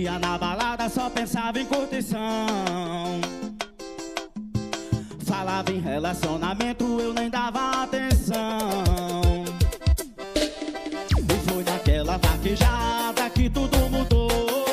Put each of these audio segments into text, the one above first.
Ia na balada, só pensava em curtição. Falava em relacionamento, eu nem dava atenção. E foi naquela vaquejada que tudo mudou.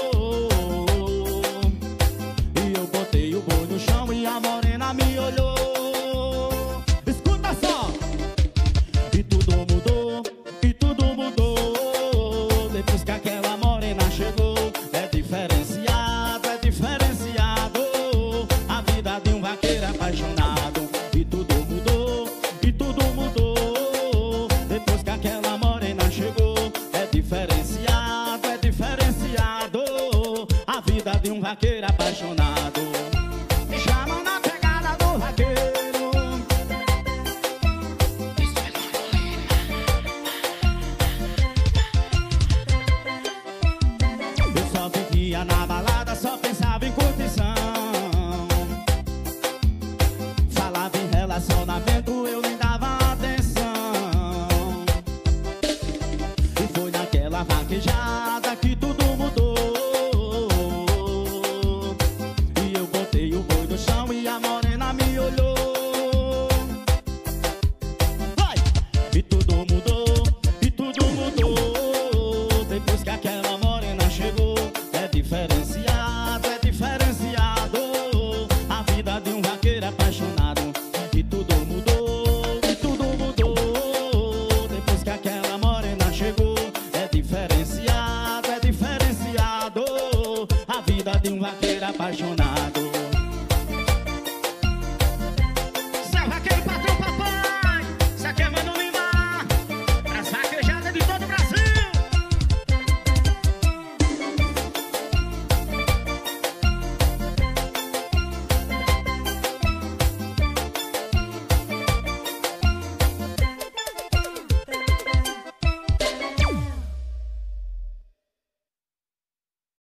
E eu botei o boi no chão e a morena me olhou. Escuta só! E tudo mudou, e tudo mudou. Depois que aquela morena chegou. É diferenciado, é diferenciado. A vida de um vaqueiro apaixonado. E tudo mudou, e tudo mudou. Depois que aquela morena chegou. É diferenciado, é diferenciado. A vida de um vaqueiro apaixonado. Chama na pegada do vaqueiro. Eu só vivia na balada, só pensava em curtição. Falava em relacionamento, eu nem dava atenção. E foi naquela vaquejada que tudo mudou. E eu botei o boi no chão e a morena me olhou. Vai! E tudo mudou, e tudo mudou. Depois que aquela morena chegou. É diferenciado, é diferenciado. A vida de um vaqueiro apaixonado. E tudo mudou, e tudo mudou. Depois que aquela morena chegou. É diferenciado, é diferenciado. A vida de um vaqueiro apaixonado.